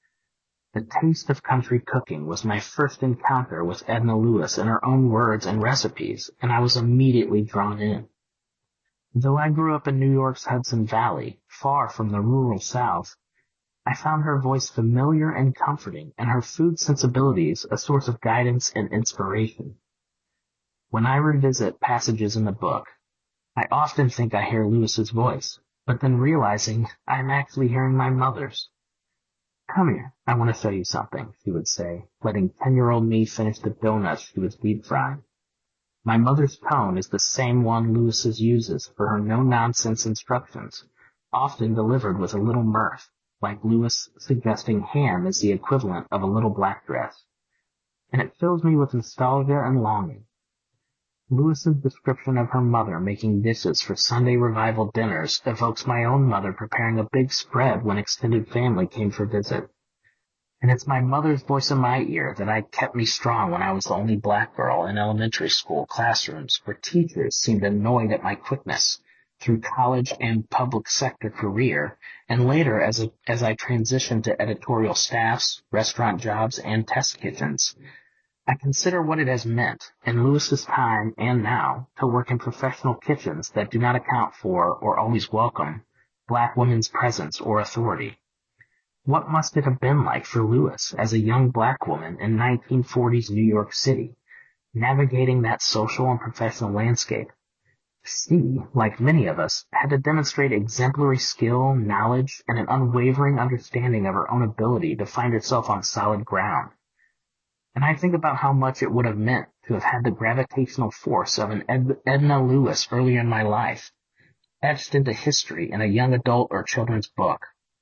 [SPEAKER 3] The Taste of Country Cooking was my first encounter with Edna Lewis in her own words and recipes, and I was immediately drawn in. Though I grew up in New York's Hudson Valley, far from the rural South, I found her voice familiar and comforting, and her food sensibilities a source of guidance and inspiration. When I revisit passages in the book, I often think I hear Lewis's voice, but then realizing I'm actually hearing my mother's. "Come here, I want to show you something," she would say, letting ten-year-old me finish the donuts she was deep-frying. My mother's tone is the same one Lewis's uses for her no-nonsense instructions, often delivered with a little mirth, like Lewis suggesting ham is the equivalent of a little black dress. And it fills me with nostalgia and longing. Lewis's description of her mother making dishes for Sunday revival dinners evokes my own mother preparing a big spread when extended family came for visit. And it's my mother's voice in my ear that I kept me strong when I was the only black girl in elementary school classrooms where teachers seemed annoyed at my quickness, through college and public sector career, and later as a, as I transitioned to editorial staffs, restaurant jobs, and test kitchens. I consider what it has meant, in Lewis's time and now, to work in professional kitchens that do not account for, or always welcome, black women's presence or authority. What must it have been like for Lewis as a young black woman in nineteen forties New York City, navigating that social and professional landscape? She, like many of us, had to demonstrate exemplary skill, knowledge, and an unwavering understanding of her own ability to find herself on solid ground. And I think about how much it would have meant to have had the gravitational force of an Ed- Edna Lewis earlier in my life, etched into history in a young adult or children's book.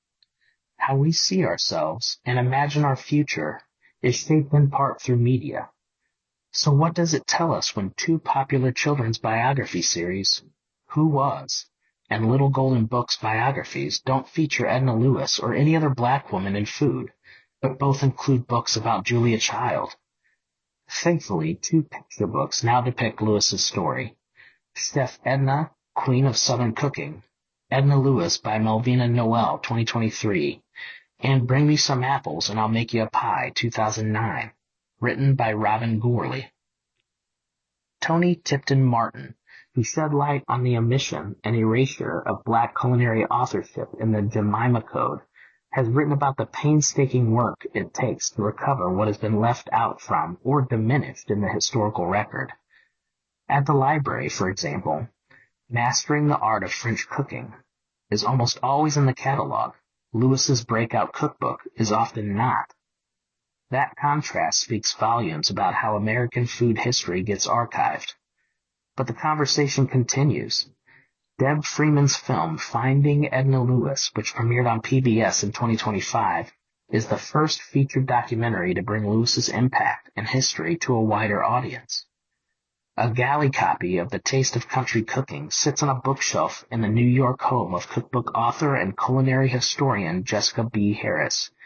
[SPEAKER 3] How we see ourselves and imagine our future is shaped in part through media. So what does it tell us when two popular children's biography series, Who Was, and Little Golden Book's biographies don't feature Edna Lewis or any other black woman in food, but both include books about Julia Child? Thankfully, two picture books now depict Lewis's story. Chef Edna, Queen of Southern Cooking, Edna Lewis by Melvina Noel, twenty twenty-three, and Bring Me Some Apples and I'll Make You a Pie, two thousand nine, written by Robin Gourley. Tony Tipton Martin, who shed light on the omission and erasure of black culinary authorship in the Jemima Code, has written about the painstaking work it takes to recover what has been left out from or diminished in the historical record. At the library, for example, Mastering the Art of French Cooking is almost always in the catalog. Lewis's breakout cookbook is often not. That contrast speaks volumes about how American food history gets archived. But the conversation continues. Deb Freeman's film Finding Edna Lewis, which premiered on P B S in twenty twenty-five, is the first featured documentary to bring Lewis's impact and history to a wider audience. A galley copy of The Taste of Country Cooking sits on a bookshelf in the New York home of cookbook author and culinary historian Jessica B. Harris,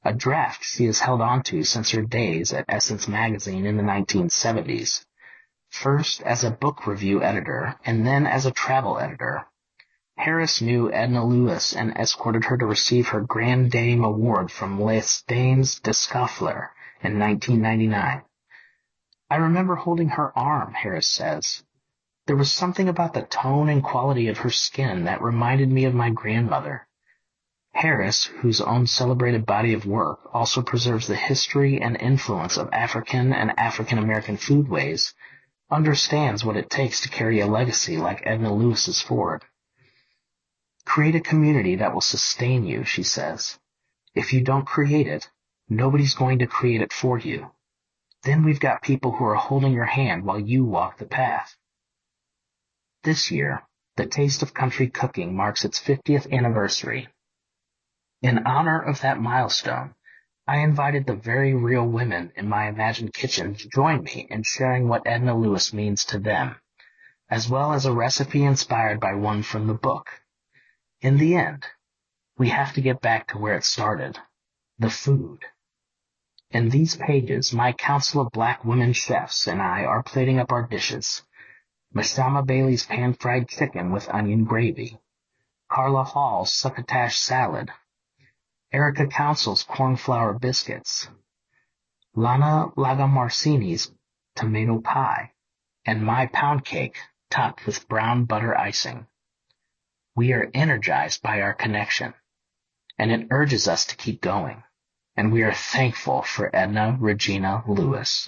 [SPEAKER 3] a draft she has held onto since her days at Essence magazine in the nineteen seventies, first as a book review editor and then as a travel editor. Harris knew Edna Lewis and escorted her to receive her Grand Dame Award from Les Dames d'Escoffier in nineteen ninety-nine. I remember holding her arm, Harris says. There was something about the tone and quality of her skin that reminded me of my grandmother. Harris, whose own celebrated body of work also preserves the history and influence of African and African American foodways, understands what it takes to carry a legacy like Edna Lewis's forward. Create a community that will sustain you, she says. If you don't create it, nobody's going to create it for you. Then we've got people who are holding your hand while you walk the path. This year, the Taste of Country Cooking marks its fiftieth anniversary. In honor of that milestone, I invited the very real women in my imagined kitchen to join me in sharing what Edna Lewis means to them, as well as a recipe inspired by one from the book. In the end, we have to get back to where it started, the food. In these pages, my council of black women chefs and I are plating up our dishes. Mashama Bailey's pan-fried chicken with onion gravy, Carla Hall's succotash salad, Erica Council's cornflour biscuits, Lana Lagamarcini's tomato pie, and my pound cake topped with brown butter icing. We are energized by our connection, and it urges us to keep going, and we are thankful for Edna Regina Lewis.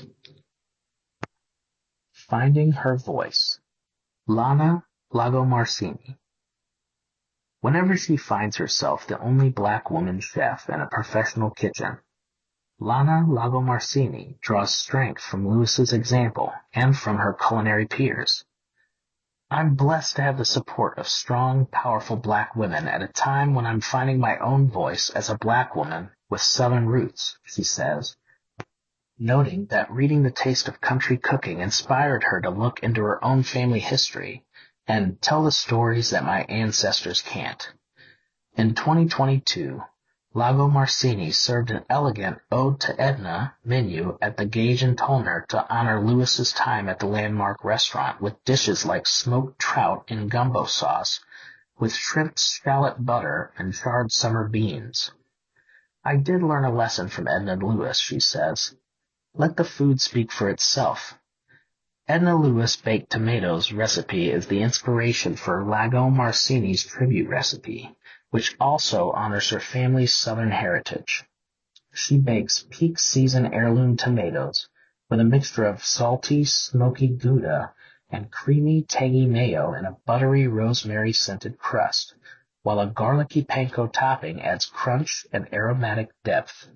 [SPEAKER 3] Finding her voice. Lana Lagamarcini. Whenever she finds herself the only black woman chef in a professional kitchen, Lana Lagamarcini draws strength from Lewis's example and from her culinary peers. I'm blessed to have the support of strong, powerful black women at a time when I'm finding my own voice as a black woman with Southern roots, she says, noting that reading The Taste of Country Cooking inspired her to look into her own family history and tell the stories that my ancestors can't. In twenty twenty-two, Lagamarcini served an elegant Ode to Edna menu at the Gage and Tollner to honor Lewis's time at the landmark restaurant with dishes like smoked trout in gumbo sauce with shrimp shallot butter and charred summer beans. I did learn a lesson from Edna Lewis, she says. Let the food speak for itself. Edna Lewis baked tomatoes recipe is the inspiration for Lagamarcini's tribute recipe, which also honors her family's Southern heritage. She bakes peak season heirloom tomatoes with a mixture of salty, smoky Gouda and creamy, tangy mayo in a buttery rosemary-scented crust, while a garlicky panko topping adds crunch and aromatic depth.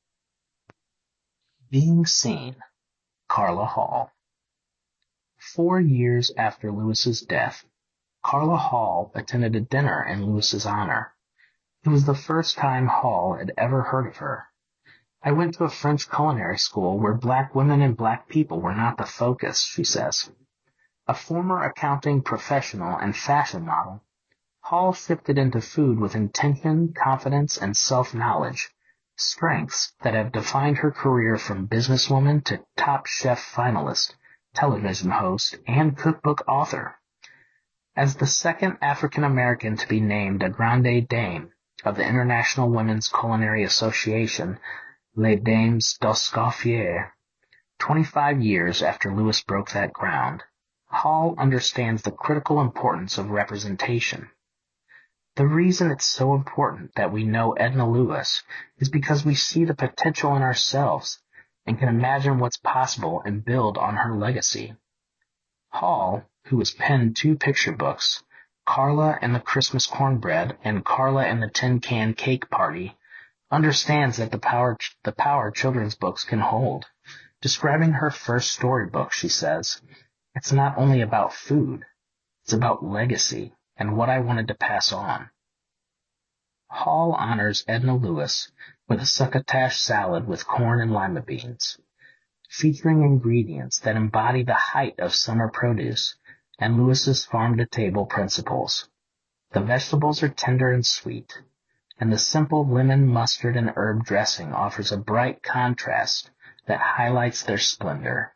[SPEAKER 3] Being Seen, Carla Hall. Four years after Lewis's death, Carla Hall attended a dinner in Lewis's honor. It was the first time Hall had ever heard of her. I went to a French culinary school where black women and black people were not the focus, she says. A former accounting professional and fashion model, Hall shifted into food with intention, confidence, and self-knowledge, strengths that have defined her career from businesswoman to top chef finalist, television host, and cookbook author. As the second African-American to be named a Grande Dame of the International Women's Culinary Association, Les Dames d'Escoffier, twenty-five years after Lewis broke that ground, Hall understands the critical importance of representation. The reason it's so important that we know Edna Lewis is because we see the potential in ourselves and can imagine what's possible and build on her legacy. Hall, who has penned two picture books, Carla and the Christmas Cornbread and Carla and the Tin Can Cake Party, understands that the power the power children's books can hold. Describing her first storybook, she says, "It's not only about food, it's about legacy and what I wanted to pass on." Hall honors Edna Lewis with a succotash salad with corn and lima beans, featuring ingredients that embody the height of summer produce and Lewis's farm-to-table principles. The vegetables are tender and sweet, and the simple lemon, mustard, and herb dressing offers a bright contrast that highlights their splendor.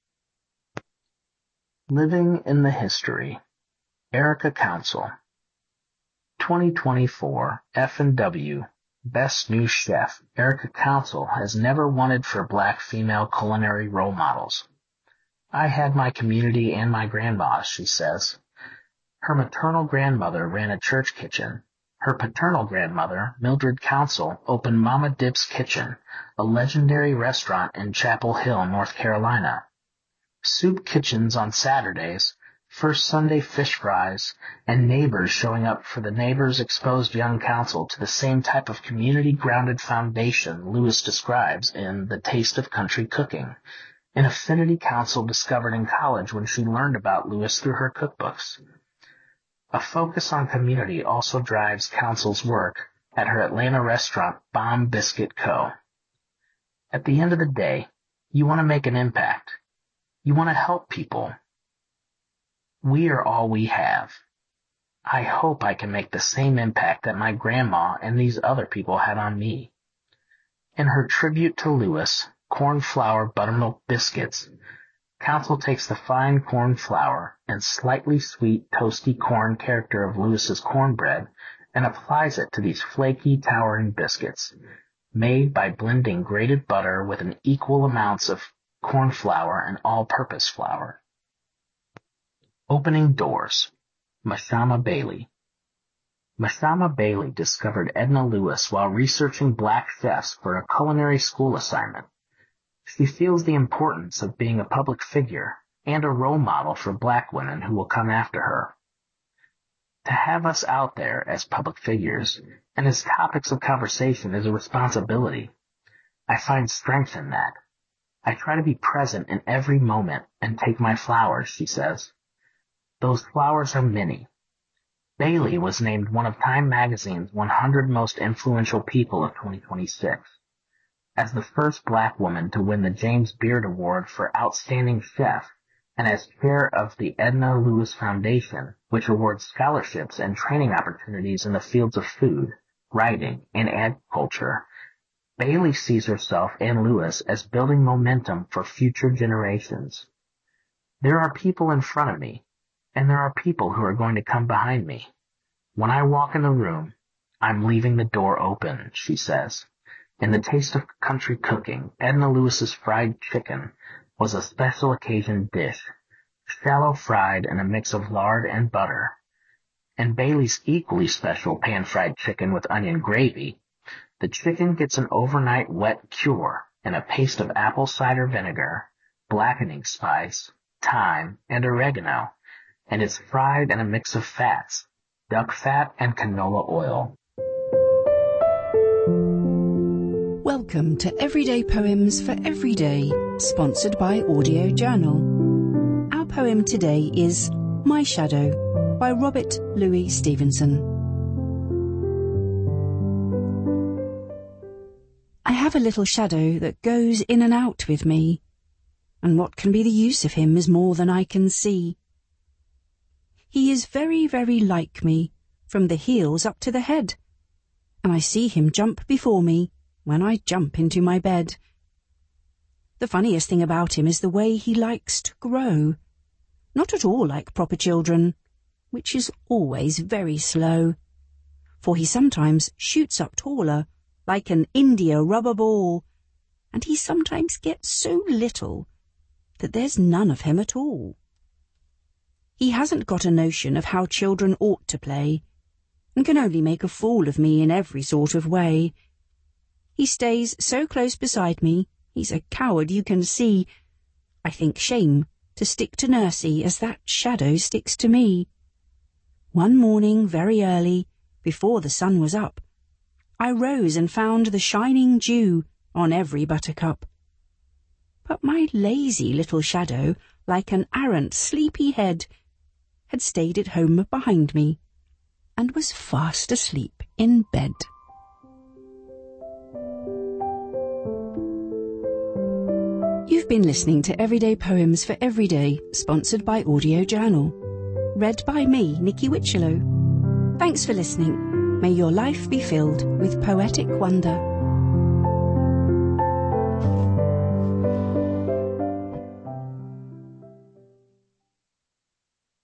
[SPEAKER 3] Living in the History. Erica Council. twenty twenty-four F and W Best New Chef Erica Council has never wanted for black female culinary role models. I had my community and my grandma, she says. Her maternal grandmother ran a church kitchen. Her paternal grandmother, Mildred Council, opened Mama Dip's Kitchen, a legendary restaurant in Chapel Hill, North Carolina. Soup kitchens on Saturdays, First Sunday fish fries, and neighbors showing up for the neighbors exposed young council to the same type of community-grounded foundation Lewis describes in The Taste of Country Cooking, an affinity Council discovered in college when she learned about Lewis through her cookbooks. A focus on community also drives Council's work at her Atlanta restaurant Bomb Biscuit Co. At the end of the day, you want to make an impact. You want to help people. We are all we have. I hope I can make the same impact that my grandma and these other people had on me. In her tribute to Lewis, Corn Flour Buttermilk Biscuits, Council takes the fine corn flour and slightly sweet, toasty corn character of Lewis's cornbread and applies it to these flaky, towering biscuits, made by blending grated butter with an equal amounts of corn flour and all-purpose flour. Opening Doors. Mashama Bailey. Mashama Bailey discovered Edna Lewis while researching black chefs for a culinary school assignment. She feels the importance of being a public figure and a role model for black women who will come after her. To have us out there as public figures and as topics of conversation is a responsibility. I find strength in that. I try to be present in every moment and take my flowers, she says. Those flowers are many. Bailey was named one of Time Magazine's one hundred most influential people of twenty twenty-six. As the first black woman to win the James Beard Award for Outstanding Chef, and as chair of the Edna Lewis Foundation, which awards scholarships and training opportunities in the fields of food, writing, and agriculture, Bailey sees herself and Lewis as building momentum for future generations. There are people in front of me, and there are people who are going to come behind me. When I walk in the room, I'm leaving the door open, she says. In The Taste of Country Cooking, Edna Lewis's fried chicken was a special occasion dish, shallow fried in a mix of lard and butter. And Bailey's equally special pan-fried chicken with onion gravy, the chicken gets an overnight wet cure in a paste of apple cider vinegar, blackening spice, thyme, and oregano, and is fried in a mix of fats, duck fat and canola oil.
[SPEAKER 4] Welcome to Everyday Poems for Every Day, sponsored by Audio Journal. Our poem today is My Shadow by Robert Louis Stevenson. I have a little shadow that goes in and out with me, and what can be the use of him is more than I can see. He is very, very like me, from the heels up to the head, and I see him jump before me when I jump into my bed. The funniest thing about him is the way he likes to grow, not at all like proper children, which is always very slow, for he sometimes shoots up taller, like an India rubber ball, and he sometimes gets so little that there's none of him at all. He hasn't got a notion of how children ought to play, and can only make a fool of me in every sort of way. He stays so close beside me, he's a coward you can see. I think shame to stick to Nursey as that shadow sticks to me. One morning very early, before the sun was up, I rose and found the shining dew on every buttercup. But my lazy little shadow, like an arrant sleepy head, had stayed at home behind me and was fast asleep in bed. You've been listening to Everyday Poems for Every Day, sponsored by Audio Journal. Read by me, Nikki Witchelow. Thanks for listening, May your life be filled with poetic wonder.